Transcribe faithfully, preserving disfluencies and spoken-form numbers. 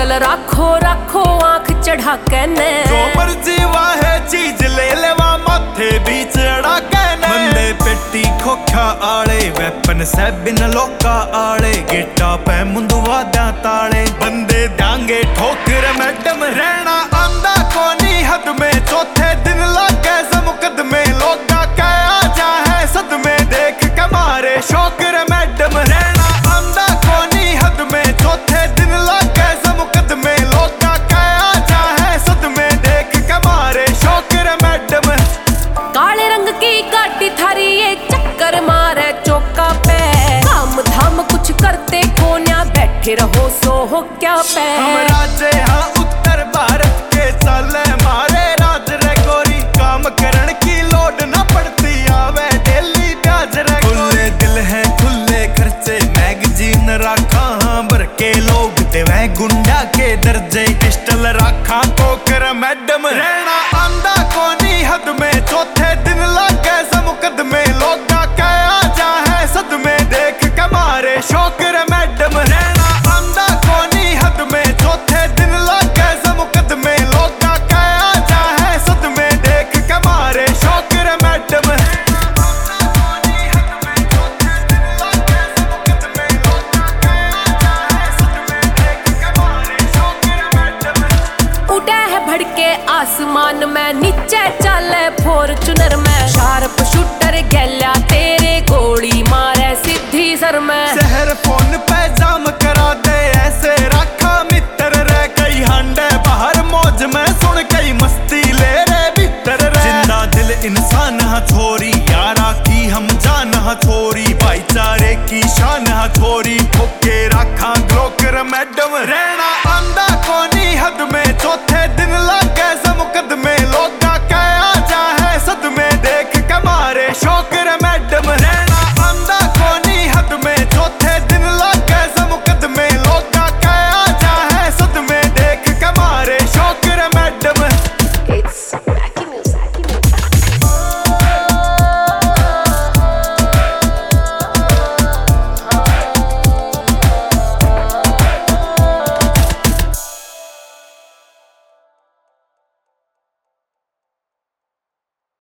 pistol राखो राखो आंख चढ़ा के ने जो मर्जी वाहे चीज ले लेवा माथे बीच अड़ा के ने बंदे पेटी खोखा आले वेपन से बिन लोका आले गेटा पे मुंदवा दा ताले बंदे दांगे ठोकर मैडम रहना आंदा कोनी हद में चौथे दिन लागे मुकदमे लोगा कया जा है सदमे देख के मारे शौकर मैडम रहना आंदा कोनी हद में चौथे दिन लागे मुकदमे लोगा कया जा है सदमे देख के मारे शौकर मैडम काले रंग की गाड़ी थारी ये चक्कर मारे चौका पे काम धाम कुछ करते कोन्या बैठे रहो सो हो क्या पे हम राज्य हाँ उत्तर भारत के चले मारे राज रे गोरी काम करण की लोड न पड़ती आवे डेली प्याज रे खुले दिल है खुले खर्चे मैगजीन राखा हाँ भर के लोग ते वह गुंडा के दर्जे पिस्टल राखा कोकर मैडम रहना आंदा कोनी हद में चौथे दिन लागे मुकदमे लोगा कया जा है सदमे देख के मारे शौकर मैडम रहना आंदा कोनी हद में चौथे दिन लागे मुकदमे लोगा कया जा है सदमे देख के मारे शौकर मैडम उड़ा है भड़के आसमान में नीचे चले फॉर्च्यूनर में शार्प शूटर गैला तेरे गोली मारे सीधी सर में शहर फोन पे जाम करा दे ऐसे रखा मित्र रे कई हांडे बाहर मौज में सुन कई मस्ती ले रे भीतर रे जिंदा दिल इंसान हा छोरी यारा की हम जान हा छोरी भाईचारे की शान हा छोरी ठोके रखा ग्लोकर मैडम रहना